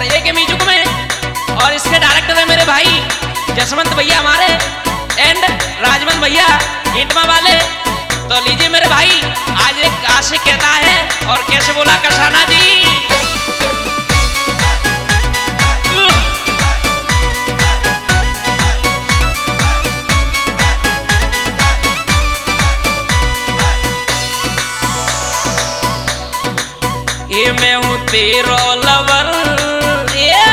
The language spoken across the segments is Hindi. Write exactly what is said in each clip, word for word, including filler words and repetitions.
और एक म्यूजिक में, और इसके डायरेक्टर है मेरे भाई जसवंत भैया हमारे एंड राजमन भैया हिंटमा वाले। तो लीजिए मेरे भाई, आज एक आशिक कहता है और कैसे बोला कसाना जी। ये मैं हूँ तेरो लवर, ये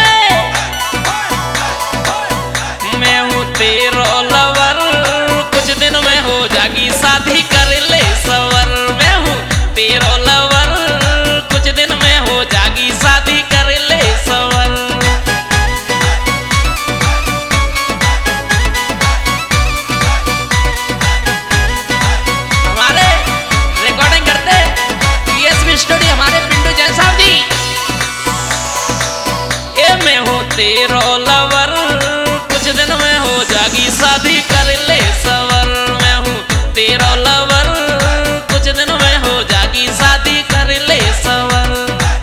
मैं हूँ तेरो लवर, कुछ दिन में हो जागी शादी कर ले सवर। मैं हूँ तेरो लवर, कुछ दिन में हो जागी शादी कर ले सवर। हमारे रिकॉर्डिंग करते टीएसबी स्टूडियो हमारे पिंटू जैन साहब जी। ये मैं हूँ तेरो लवर, कुछ दिन में हो जागी शादी कर ले सवर। मैं हूँ तेरो लवर, कुछ दिन में हो जागी शादी कर ले सवर।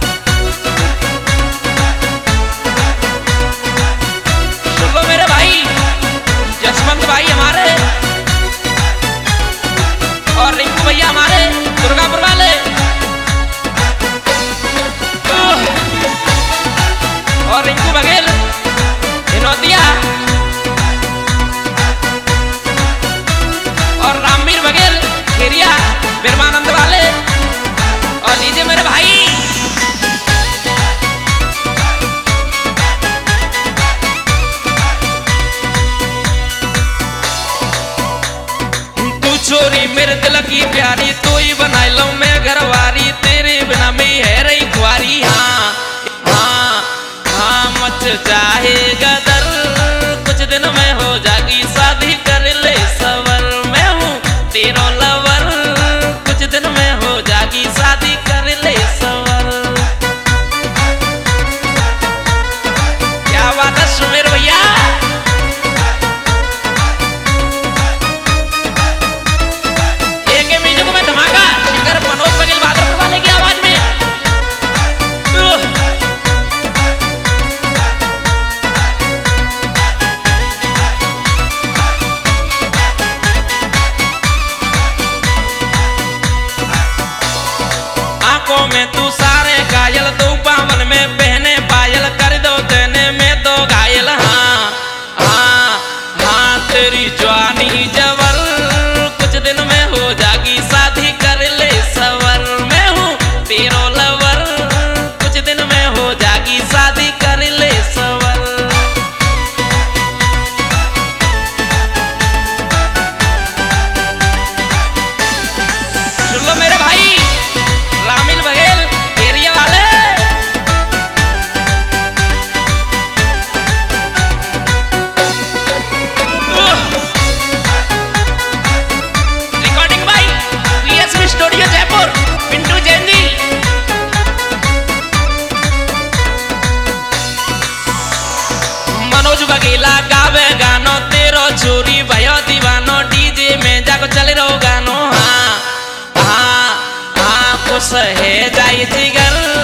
सुन लो मेरे भाई जसवंत भाई हमारे और रिंकू भैया हमारे दुर्गापुर वाले, और रिंकू बघेल हिनौतिया, और रामवीर बघेल खेरिया बिरमानंद वाले। और लीजिए मेरे भाई तू छोरी मेरे दिल की प्यारी, तू ही बना लो मैं घरवारी, तेरे बिना में है रही कुआरी। हाँ हाँ हाँ मच चाहे गदर, कुछ दिन में हो जागी शादी कर ले सवर। मैं हूँ तेरो लवर, कुछ दिन में हो जागी शादी कर ले सवर। क्या बात है सुमेर भैया। एक म्यूजिक में धमाका सिंगर मनोज बघेल बहादुर वाले की आवाज में। आंखों में तू सारे घायल, तू बावन में पहने पायल, कर दो देने में दो घायल। हाँ हाँ हाँ तेरी जवानी जवर, कुछ दिन में हो जागी शादी कर ले सवर। मैं हूँ तेरो लवर, कुछ दिन में हो जागी शादी कर ले सवर। सुन लो मेरे भाई रामिल बघेल एरिया वाले, रिकॉर्डिंग भाई टीएसबी स्टूडियो जयपुर पिंटू जैन जी। मनोज बघेला गावे गानो, तेरो छोरी भयो दीवानो, डीजे में जाको चले रहो गानो। हाँ हाँ हाँ खुश है जाई जिगर,